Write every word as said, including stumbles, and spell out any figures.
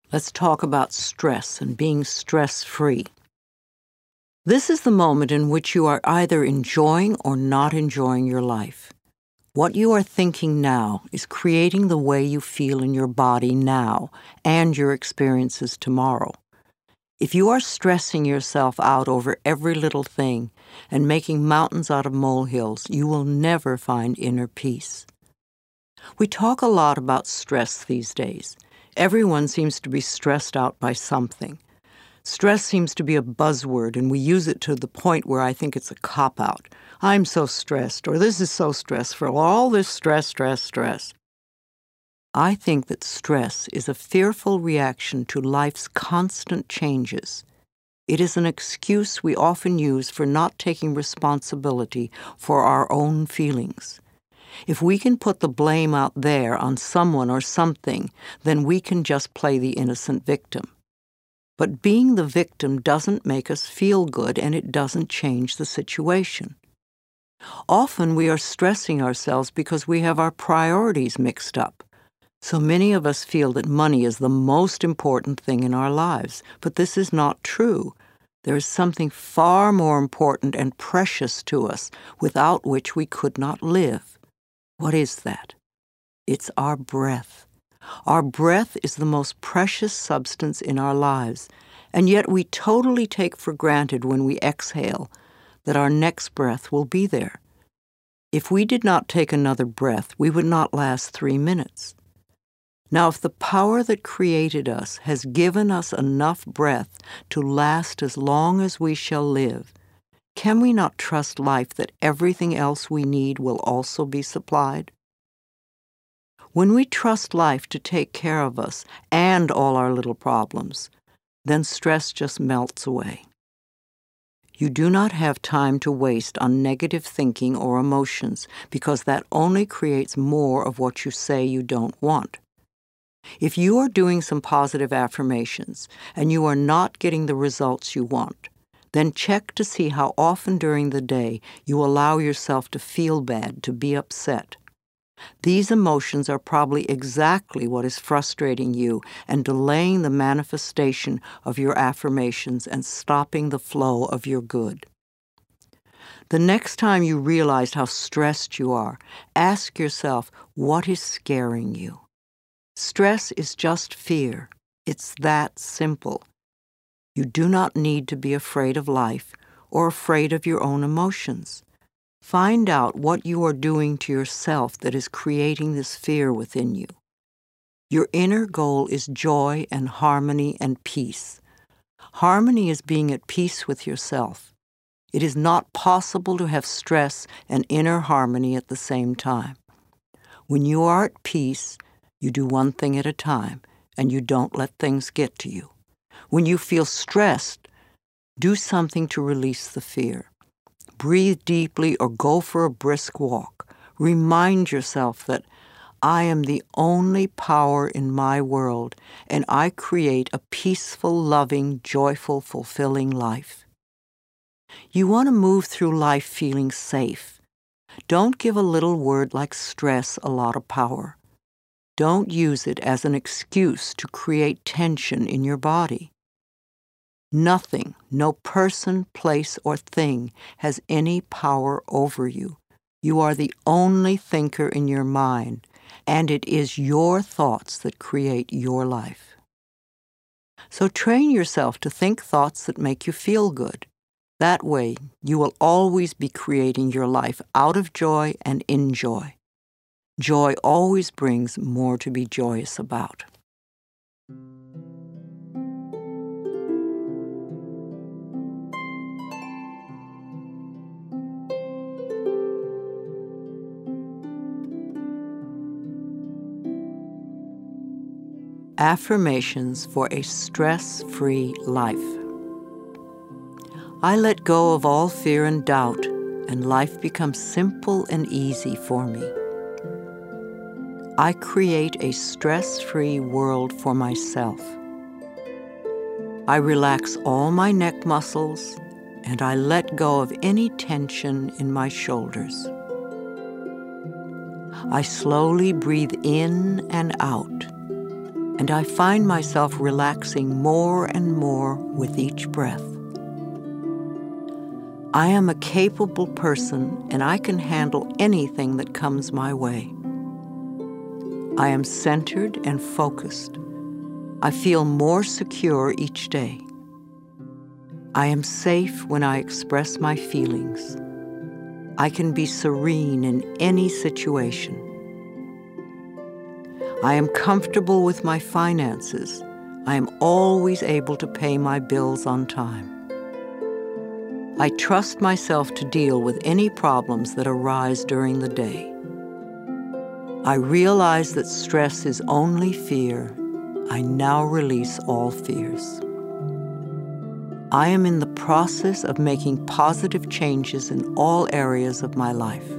Let's talk about stress and being stress-free. This is the moment in which you are either enjoying or not enjoying your life. What you are thinking now is creating the way you feel in your body now and your experiences tomorrow. If you are stressing yourself out over every little thing and making mountains out of molehills, you will never find inner peace. We talk a lot about stress these days. Everyone seems to be stressed out by something. Stress seems to be a buzzword, and we use it to the point where I think it's a cop-out. I'm so stressed, or this is so stressful, all this stress, stress, stress. I think that stress is a fearful reaction to life's constant changes. It is an excuse we often use for not taking responsibility for our own feelings. If we can put the blame out there on someone or something, then we can just play the innocent victim. But being the victim doesn't make us feel good, and it doesn't change the situation. Often we are stressing ourselves because we have our priorities mixed up. So many of us feel that money is the most important thing in our lives, but this is not true. There is something far more important and precious to us without which we could not live. What is that? It's our breath. Our breath is the most precious substance in our lives, and yet we totally take for granted when we exhale that our next breath will be there. If we did not take another breath, we would not last three minutes. Now, if the power that created us has given us enough breath to last as long as we shall live, can we not trust life that everything else we need will also be supplied? When we trust life to take care of us and all our little problems, then stress just melts away. You do not have time to waste on negative thinking or emotions, because that only creates more of what you say you don't want. If you are doing some positive affirmations and you are not getting the results you want, then check to see how often during the day you allow yourself to feel bad, to be upset. These emotions are probably exactly what is frustrating you and delaying the manifestation of your affirmations and stopping the flow of your good. The next time you realize how stressed you are, ask yourself, what is scaring you? Stress is just fear. It's that simple. You do not need to be afraid of life or afraid of your own emotions. Find out what you are doing to yourself that is creating this fear within you. Your inner goal is joy and harmony and peace. Harmony is being at peace with yourself. It is not possible to have stress and inner harmony at the same time. When you are at peace, you do one thing at a time, and you don't let things get to you. When you feel stressed, do something to release the fear. Breathe deeply or go for a brisk walk. Remind yourself that I am the only power in my world, and I create a peaceful, loving, joyful, fulfilling life. You want to move through life feeling safe. Don't give a little word like stress a lot of power. Don't use it as an excuse to create tension in your body. Nothing, no person, place, or thing has any power over you. You are the only thinker in your mind, and it is your thoughts that create your life. So train yourself to think thoughts that make you feel good. That way, you will always be creating your life out of joy and in joy. Joy always brings more to be joyous about. Affirmations for a stress-free life. I let go of all fear and doubt, and life becomes simple and easy for me. I create a stress-free world for myself. I relax all my neck muscles, and I let go of any tension in my shoulders. I slowly breathe in and out, and I find myself relaxing more and more with each breath. I am a capable person, and I can handle anything that comes my way. I am centered and focused. I feel more secure each day. I am safe when I express my feelings. I can be serene in any situation. I am comfortable with my finances. I am always able to pay my bills on time. I trust myself to deal with any problems that arise during the day. I realize that stress is only fear. I now release all fears. I am in the process of making positive changes in all areas of my life.